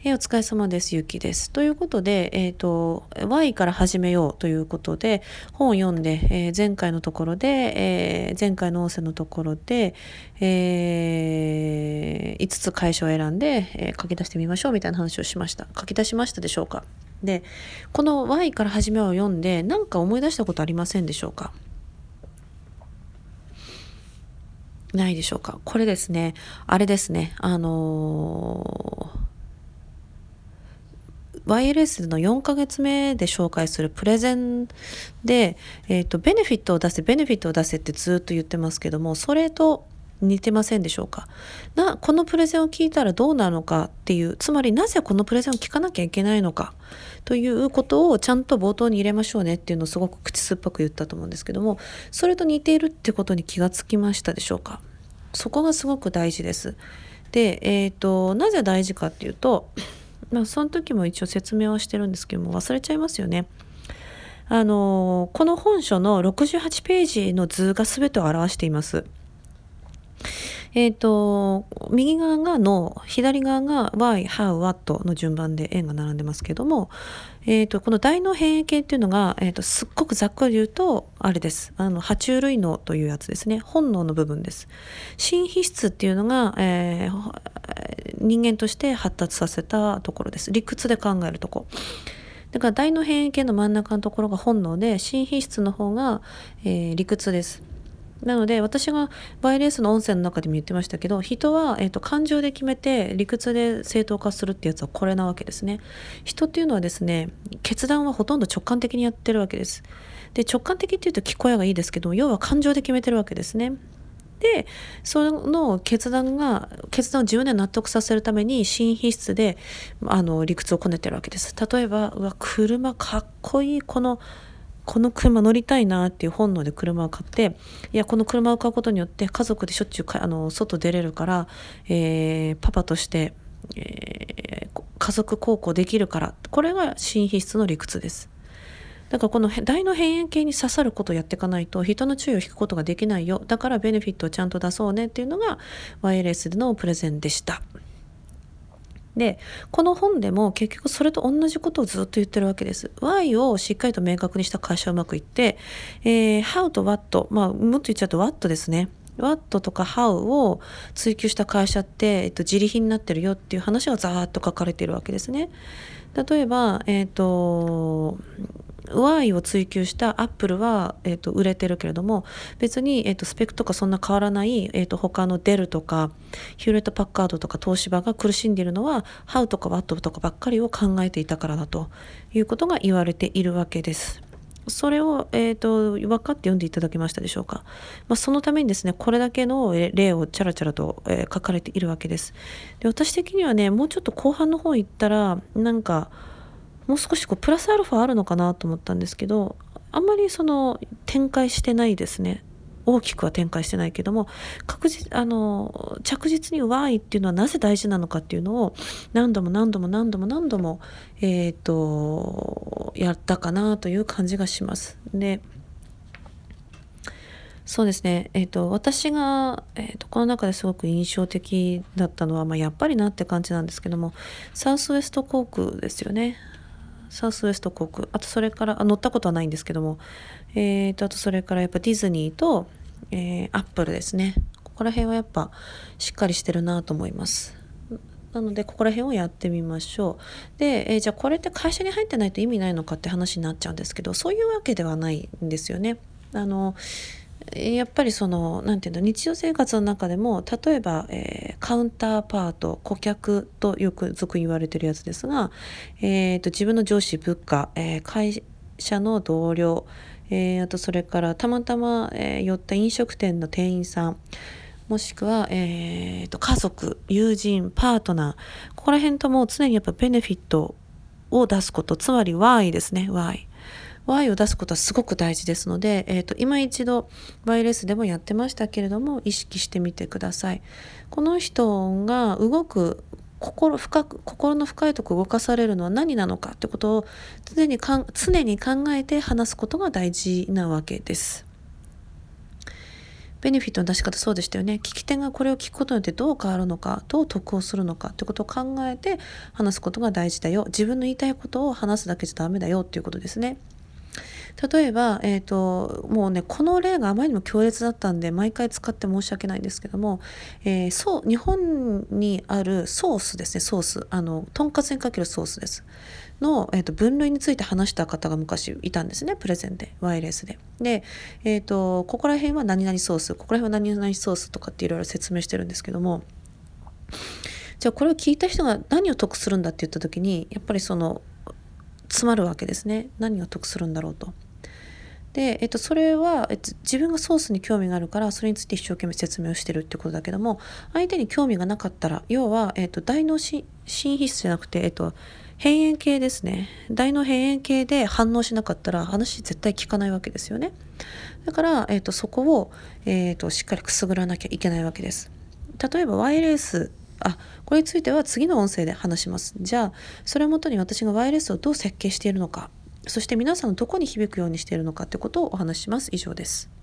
お疲れ様です。ゆきです。ということで、Y から始めようということで、本を読んで、前回のところで、前回の音声のところで、5つ楷書を選んで、書き出してみましょうみたいな話をしました。書き出しましたでしょうか？で、この Y から始めようを読んで、何か思い出したことありませんでしょうか？ないでしょうか？これですね、あれですね、YLS の4ヶ月目で紹介するプレゼンで、ベネフィットを出せ、ベネフィットを出せってずっと言ってますけども、それと似てませんでしょうか？このプレゼンを聞いたらどうなるのかっていう、つまりなぜこのプレゼンを聞かなきゃいけないのかということをちゃんと冒頭に入れましょうねっていうのをすごく口酸っぱく言ったと思うんですけども、それと似ているってことに気がつきましたでしょうか？そこがすごく大事です。で、なぜ大事かっていうと、その時も一応説明はしてるんですけども忘れちゃいますよね。この本書の68ページの図が全てを表しています。右側がの、左側が Why, How, What の順番で円が並んでますけども、この大脳変異系っていうのが、すっごくざっくり言うと、あれです。爬虫類脳というやつですね。本能の部分です。新皮質っていうのが、人間として発達させたところです。理屈で考えるとこ。だから大脳変異系の真ん中のところが本能で、新皮質の方が、理屈です。なので私がバイレースの音声の中でも言ってましたけど、人は、感情で決めて理屈で正当化するってやつはこれなわけですね。人っていうのはですね、決断はほとんど直感的にやってるわけです。で、直感的っていうと聞こえがいいですけど、要は感情で決めてるわけですね。で、その決断を自分で納得させるために新皮質で理屈をこねてるわけです。例えば、車かっこいい、この車乗りたいなっていう本能で車を買って、いやこの車を買うことによって家族でしょっちゅう外出れるから、パパとして、家族孝行できるから、これが新皮質の理屈です。だからこの大脳辺縁系に刺さることをやっていかないと人の注意を引くことができないよ。だからベネフィットをちゃんと出そうねっていうのが YLS でのプレゼンでした。で、この本でも結局それと同じことをずっと言ってるわけです。Why をしっかりと明確にした会社はうまくいって、How と What、もっと言っちゃうと What ですね。What とか How を追求した会社って、自利品になってるよっていう話がざーっと書かれているわけですね。例えば、Y を追求したアップルは、売れてるけれども、別に、スペックとかそんな変わらない、他のデルとかヒューレットパッカードとか東芝が苦しんでいるのは How とか What とかばっかりを考えていたからだということが言われているわけです。それを、分かって読んでいただけましたでしょうか？そのためにですね、これだけの例をチャラチャラと、書かれているわけです。で、私的にはね、もうちょっと後半の方行ったらもう少しプラスアルファあるのかなと思ったんですけど、あんまり展開してないですね。大きくは展開してないけども、着実に Y っていうのはなぜ大事なのかっていうのを何度もやったかなという感じがします。で、そうですね、私が、この中ですごく印象的だったのは、やっぱりなって感じなんですけども、サウスウェスト航空ですよね。サウスウェスト航空、あとそれから乗ったことはないんですけども、あとそれからやっぱディズニーと、アップルですね。ここら辺はやっぱしっかりしてるなと思います。なのでここら辺をやってみましょう。で、じゃあこれって会社に入ってないと意味ないのかって話になっちゃうんですけど、そういうわけではないんですよね。やっぱりなんていうの、日常生活の中でも、例えば、カウンターパート、顧客とよく俗に言われてるやつですが、自分の上司、部下、会社の同僚、あとそれからたまたま、寄った飲食店の店員さん、もしくは、家族、友人、パートナー、ここら辺とも常にやっぱベネフィットを出すこと、つまり Y ですね、Y を出すことはすごく大事ですので、今一度バイレスでもやってましたけれども、意識してみてください。この人が動く心の深いところ動かされるのは何なのかってことを常に考えて話すことが大事なわけです。 ベネフィットの出し方そうでしたよね。聞き手がこれを聞くことによってどう変わるのか、どう得をするのかってことを考えて話すことが大事だよ。自分の言いたいことを話すだけじゃダメだよっていうことですね。例えば、もうね、この例があまりにも強烈だったんで、毎回使って申し訳ないんですけども、日本にあるソースですね、ソース。とんかつにかけるソースです。の、分類について話した方が昔いたんですね、プレゼンで、ワイレースで。で、ここら辺は何々ソース、ここら辺は何々ソースとかっていろいろ説明してるんですけども、じゃあこれを聞いた人が何を得するんだって言った時に、やっぱり詰まるわけですね。何を得するんだろうと。で、それは、自分がソースに興味があるからそれについて一生懸命説明をしてるってことだけども、相手に興味がなかったら、要は、大脳新皮質じゃなくて、辺縁系ですね。大脳辺縁系で反応しなかったら話絶対聞かないわけですよね。だから、そこを、しっかりくすぐらなきゃいけないわけです。例えばワイヤレス、これについては次の音声で話します。じゃあそれをもとに私がワイヤレスをどう設計しているのか、そして皆さんのどこに響くようにしているのかということをお話しします。以上です。